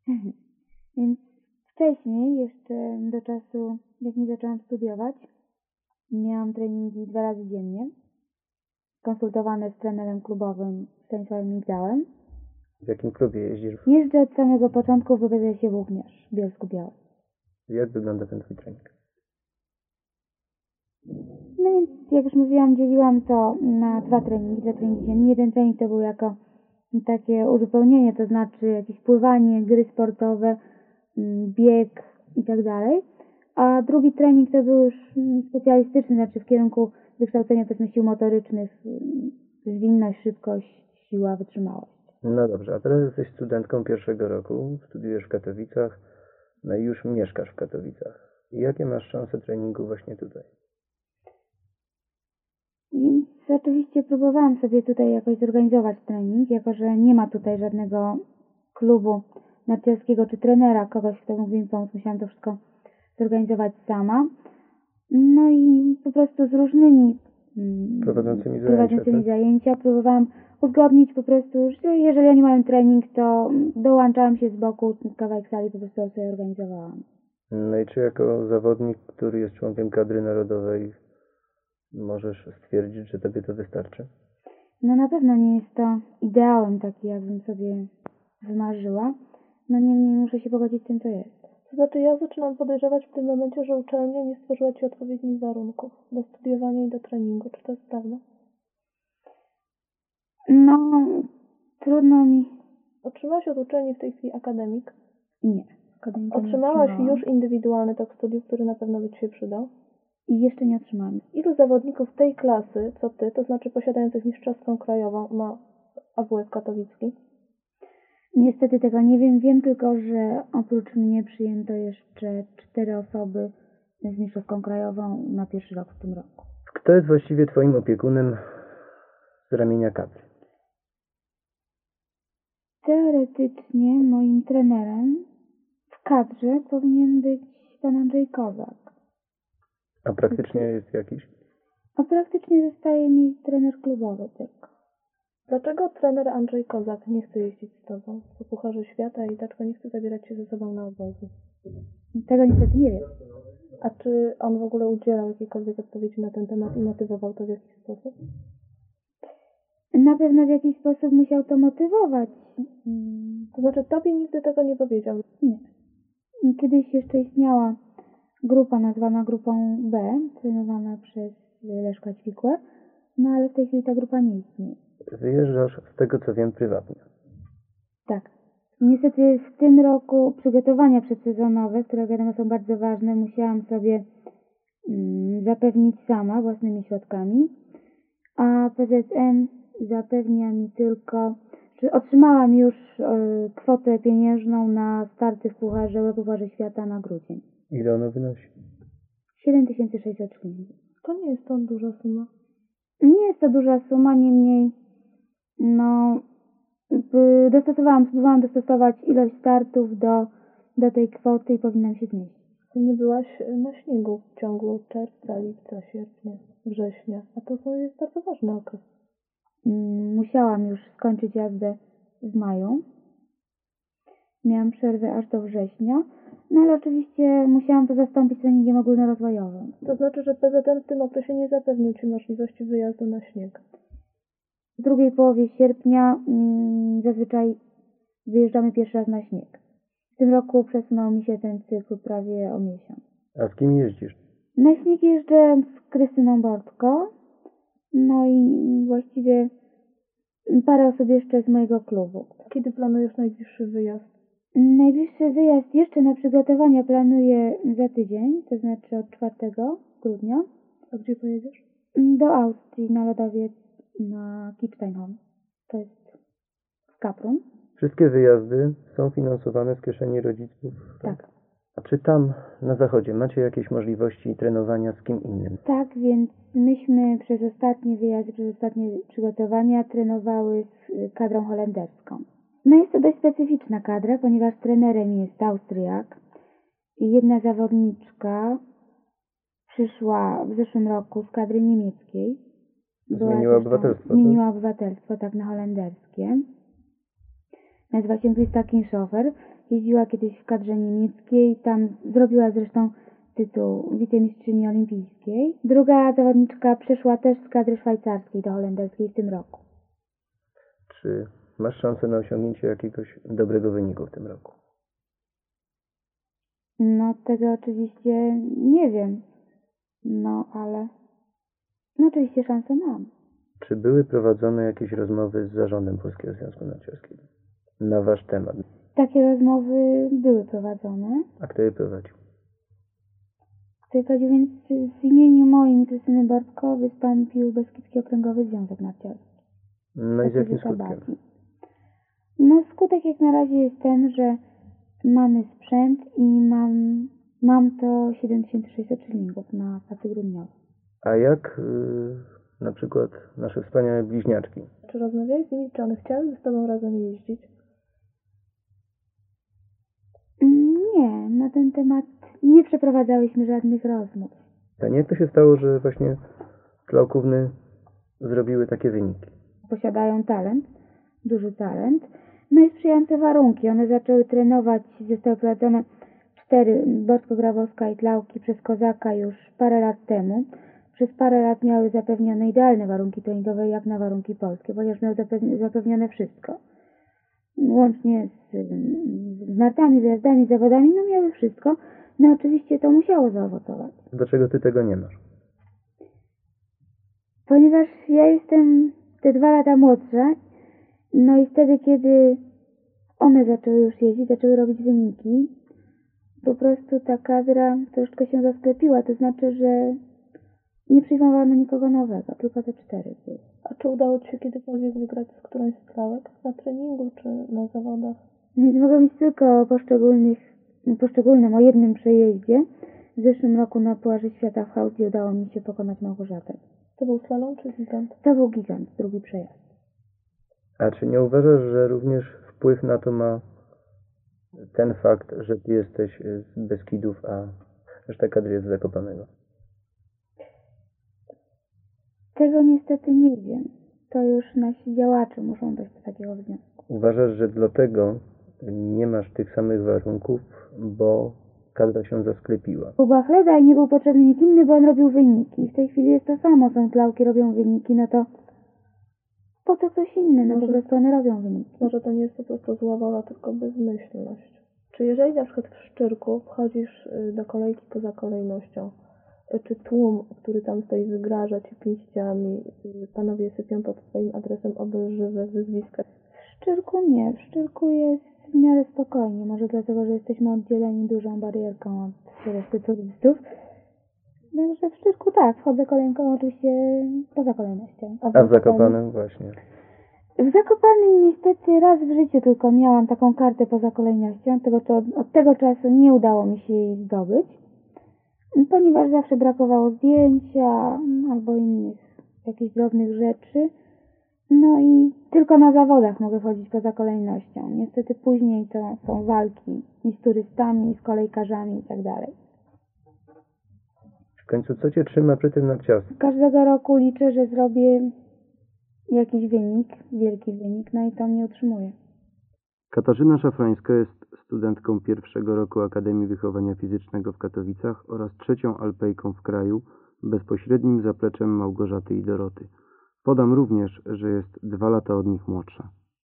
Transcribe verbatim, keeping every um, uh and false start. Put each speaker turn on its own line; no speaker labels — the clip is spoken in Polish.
Więc wcześniej, jeszcze do czasu, jak nie zaczęłam studiować, miałam treningi dwa razy dziennie, konsultowane z trenerem klubowym Stanisławem Migdałem.
W jakim klubie jeździsz?
Jeżdżę od samego początku w B Z S-ie Włókniarz w Bielsku-Białej.
Jak wygląda ten twój trening?
No więc, jak już mówiłam, dzieliłam to na dwa treningi, dwa treningi dziennie. Jeden trening to był jako takie uzupełnienie, to znaczy jakieś pływanie, gry sportowe, bieg i tak dalej. A drugi trening to był już specjalistyczny, znaczy w kierunku wykształcenia powiedzmy sił motorycznych, zwinność, szybkość, siła, wytrzymałość.
No dobrze, a teraz jesteś studentką pierwszego roku, studiujesz w Katowicach, no i już mieszkasz w Katowicach. I jakie masz szanse treningu właśnie tutaj?
Więc oczywiście próbowałam sobie tutaj jakoś zorganizować trening, jako że nie ma tutaj żadnego klubu narciarskiego czy trenera, kogoś, kto mógłby mi pomóc. Musiałam to wszystko zorganizować sama. No i po prostu z różnymi
Prowadzącymi zajęcia,
prowadzącymi
tak?
zajęcia próbowałam uzgodnić po prostu, że jeżeli oni mają trening, to dołączałam się z boku, kawałek sali po prostu sobie organizowałam.
No i czy jako zawodnik, który jest członkiem kadry narodowej, możesz stwierdzić, że tobie to wystarczy?
No na pewno nie jest to ideałem taki, jakbym sobie wymarzyła. No niemniej muszę się pogodzić z tym, co jest.
To znaczy ja zaczynam podejrzewać w tym momencie, że uczelnia nie stworzyła Ci odpowiednich warunków do studiowania i do treningu. Czy to jest prawda?
No, trudno mi...
Otrzymałaś od uczelni w tej chwili akademik.
Nie. akademika nie
Otrzymałaś
otrzymałam.
już indywidualny tok studiów, który na pewno by Ci się przydał.
I jeszcze nie otrzymałam.
Ilu zawodników tej klasy, co Ty, to znaczy posiadających mistrzowską krajową, ma A W F katowicki?
Niestety tego nie wiem. Wiem tylko, że oprócz mnie przyjęto jeszcze cztery osoby z mistrzowską krajową na pierwszy rok w tym roku.
Kto jest właściwie twoim opiekunem z ramienia kadry?
Teoretycznie moim trenerem w kadrze powinien być pan Andrzej Kozak.
A praktycznie jest jakiś?
A praktycznie zostaje mi trener klubowy tylko.
Dlaczego trener Andrzej Kozak nie chce jeździć z Tobą po Pucharze Świata i dlaczego nie chce zabierać się ze sobą na obozy?
Tego niestety nie wiem.
A czy on w ogóle udzielał jakiejkolwiek odpowiedzi na ten temat i motywował to w jakiś sposób?
Na pewno w jakiś sposób musiał to motywować.
To znaczy Tobie nigdy tego nie powiedział?
Nie. Kiedyś jeszcze istniała grupa nazwana grupą B, trenowana przez Leszka Ćwikłę, no ale w tej chwili ta grupa nie istnieje.
Wyjeżdżasz, z tego co wiem, prywatnie.
Tak. Niestety w tym roku przygotowania przedsezonowe, które wiadomo są bardzo ważne, musiałam sobie mm, zapewnić sama własnymi środkami, a P Z N zapewnia mi tylko, że otrzymałam już y, kwotę pieniężną na starty w Pucharze, Pucharze Świata na grudzień.
Ile ono wynosi?
siedem tysięcy sześćset szylingów.
To nie jest to duża suma.
Nie jest to duża suma, niemniej no y, dostosowałam, spróbowałam dostosować ilość startów do, do tej kwoty i powinnam się zmieścić.
Ty nie byłaś na śniegu w ciągu czerwca, lipca, sierpnia, września, a to są- jest bardzo ważny okres.
Mm, Musiałam już skończyć jazdę w maju. Miałam przerwę aż do września, no ale oczywiście musiałam to zastąpić treningiem ogólnorozwojowym.
To znaczy, że P Z N w tym okresie nie zapewnił Ci możliwości wyjazdu na śnieg.
W drugiej połowie sierpnia mm, zazwyczaj wyjeżdżamy pierwszy raz na śnieg. W tym roku przesunął mi się ten cykl prawie o miesiąc.
A z kim jeździsz?
Na śnieg jeżdżę z Krystyną Bortko, no i właściwie parę osób jeszcze z mojego klubu.
Kiedy planujesz najbliższy wyjazd?
Najbliższy wyjazd jeszcze na przygotowania planuję za tydzień, to znaczy od czwartego grudnia,
A gdzie pojedziesz?
do Austrii na lodowiec na Kitzsteinhorn. To jest w Kaprun.
Wszystkie wyjazdy są finansowane z kieszeni rodziców?
Tak.
A czy tam na zachodzie macie jakieś możliwości trenowania z kim innym?
Tak, więc myśmy przez ostatnie wyjazdy, przez ostatnie przygotowania trenowały z kadrą holenderską. No jest to dość specyficzna kadra, ponieważ trenerem jest Austriak. I jedna zawodniczka przyszła w zeszłym roku z kadry niemieckiej. Była
Zmieniła
zresztą-
obywatelstwo,
Zmieniła
tak?
obywatelstwo, tak, na holenderskie. Nazywa się Krista Kinshofer. jeździła kiedyś w kadrze niemieckiej, tam zrobiła zresztą tytuł wicemistrzyni olimpijskiej. Druga zawodniczka przeszła też z kadry szwajcarskiej do holenderskiej w tym roku.
Czy masz szansę na osiągnięcie jakiegoś dobrego wyniku w tym roku?
No tego oczywiście nie wiem, no ale no oczywiście szansę mam.
Czy były prowadzone jakieś rozmowy z zarządem Polskiego Związku Narciarskiego na wasz temat?
Takie rozmowy były prowadzone.
A kto je prowadził?
Kto je prowadził, więc w imieniu moim i Krystyny Bortko wystąpił Beskidzki Okręgowy Związek Narciarski.
No i z jakim
Ekipa
skutkiem?
Baki. No skutek jak na razie jest ten, że mamy sprzęt i mam, mam to siedem tysięcy sześćset szylingów na pracy grudniowej.
A jak yy, na przykład nasze wspaniałe bliźniaczki?
Czy rozmawiałeś z nimi, czy one chciały z tobą razem jeździć?
Nie, na ten temat nie przeprowadzałyśmy żadnych rozmów.
A nie jak to się stało, że właśnie Klauków-ny zrobiły takie wyniki?
Posiadają talent, duży talent, no i sprzyjające warunki. One zaczęły trenować, zostały prowadzone cztery, Borsko-Grabowska i Klauki przez Kozaka już parę lat temu. Przez parę lat miały zapewnione idealne warunki treningowe jak na warunki polskie, ponieważ miały zapewnione wszystko. Łącznie z, z nartami, wyjazdami, zawodami, no miały wszystko. No oczywiście to musiało zaowocować.
Dlaczego ty tego nie masz?
Ponieważ ja jestem te dwa lata młodsza, no i wtedy, kiedy one zaczęły już jeździć, zaczęły robić wyniki, po prostu ta kadra troszkę się zasklepiła, to znaczy, że nie przyjmowano nikogo nowego, tylko te cztery były.
A czy udało ci się kiedykolwiek wygrać z którąś z Klauek? Na treningu czy na zawodach?
Więc mogę mówić tylko o poszczególnych, poszczególnym, o jednym przejeździe. W zeszłym roku na Pucharze Świata w Chaustii udało mi się pokonać Małgorzatę.
To był slalom czy gigant?
To był gigant, drugi przejazd.
A czy nie uważasz, że również wpływ na to ma ten fakt, że ty jesteś z Beskidów, a reszta kadry jest z Zakopanego?
Tego niestety nie wiem. To już nasi działacze muszą dojść do takiego wniosku.
Uważasz, że dlatego nie masz tych samych warunków, bo kadra się zasklepiła?
U Bachleda i nie był potrzebny nikt inny, bo on robił wyniki. W tej chwili jest to samo, są Klauki, robią wyniki, no to po co ktoś inny? No
Może-
po prostu one robią wyniki.
Może to nie jest po prostu zła wola, tylko bezmyślność. Czy jeżeli na przykład w Szczyrku wchodzisz y, do kolejki poza kolejnością, y, czy tłum, który tam stoi, wygraża ci pięściami, y, panowie sypią pod twoim adresem obelżywe wyzwiska?
W Szczyrku nie. W Szczyrku jest w miarę spokojnie. Może dlatego, że jesteśmy oddzieleni dużą barierką od reszty turystów. Także w Szczyrku tak, wchodzę kolejką oczywiście poza kolejnością.
A w Zakopanem właśnie.
W Zakopanem niestety raz w życiu tylko miałam taką kartę poza kolejnością. Tego, to, od tego czasu nie udało mi się jej zdobyć, ponieważ zawsze brakowało zdjęcia albo innych jakichś drobnych rzeczy. No i tylko na zawodach mogę chodzić poza kolejnością. Niestety później to są walki i z turystami, i z kolejkarzami i tak dalej.
W końcu co cię trzyma przy tym narciarstwie?
Każdego roku liczę, że zrobię jakiś wynik, wielki wynik, no i to mnie utrzymuje.
Katarzyna Szafrańska jest studentką pierwszego roku Akademii Wychowania Fizycznego w Katowicach oraz trzecią alpejką w kraju, bezpośrednim zapleczem Małgorzaty i Doroty. Podam również, że jest dwa lata od nich młodsza.